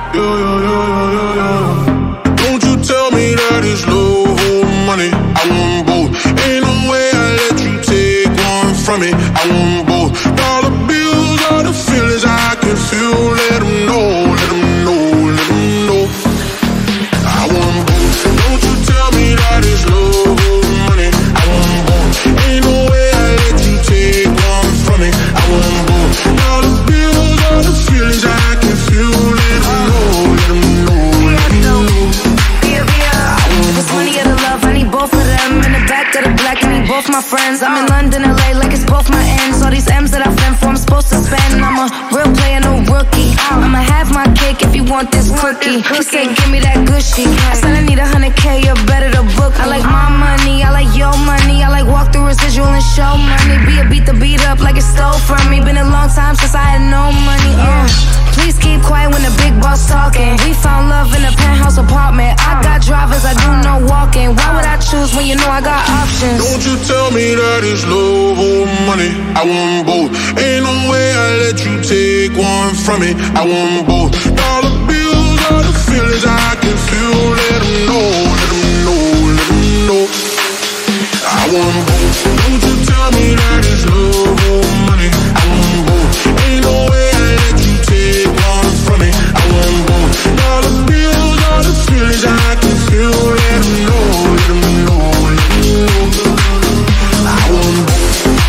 Don't you tell me that it's low money. I want both. Ain't no way I let you take one from me. I want both. Dollar bills are the feelings I can feel. Let them know, let them know, let them know. I want both. Don't you tell me that it's low money. I want both. Ain't no way I let you take one from me. I want both. Dollar bills are the feelings I can feel. Let them know, let them know, let them know. This money or the love, I need both of them. In the back of the black, I need both my friends. I'm in London, LA, like it's both my ends. All these M's that I've been for, I'm supposed to spend. I'm a real player, no rookie. I'ma have my cake if you want this cookie. He said, give me that gushy. I said I need 100K, you better to book me. I like my money, I like your money. I like walk through residual and show money. Be a beat the beat up like it stole from me. Been a long time since I had no money. Please keep quiet when the big boss talking. We found love in a penthouse apartment. I got drivers, I do no walking. Why would I choose when you know I got options? Don't you tell me that it's low money. I want both. Ain't no way I let you take one from me. I want both. Dollar bills are the feelings I can feel. Let them know, let them know, let them know. I want both. Don't you tell me that it's low money. I want both. Ain't no way I let you take one from me. I want both. Dollar bills are the feelings I can feel. Let them know, let them know, let them know. I want both.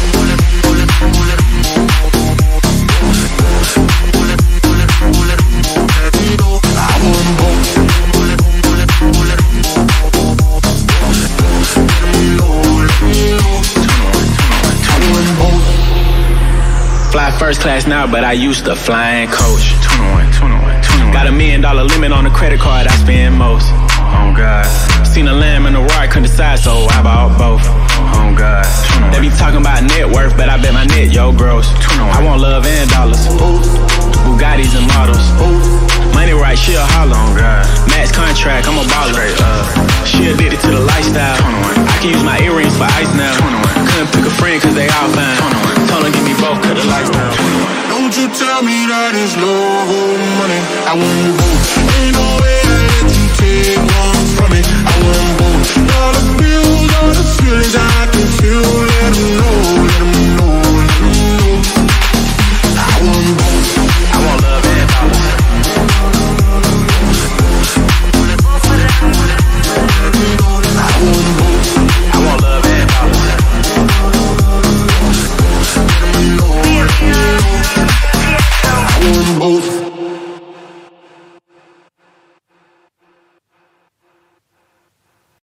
Fly first class now, but I used to flying coach. 21. Got $1 million limit on the credit card I spend most. Oh God. Seen a lamb and a roar, couldn't decide, so I bought both. Oh God. They be talking about net worth, but I bet my net, yo, gross. I want love and dollars. Bugattis and models. Money right, she a holler. Oh God. Max contract, I'm a baller. She addicted to the lifestyle. I can use my earrings for ice now. Couldn't pick a friend cause they all fine. Told her give me both cause the lifestyle. Don't you tell me that it's low money. I want both. Ain't no way I let you take one from me. I want both. Dollar bills are the feelings I can feel. Let them know, let them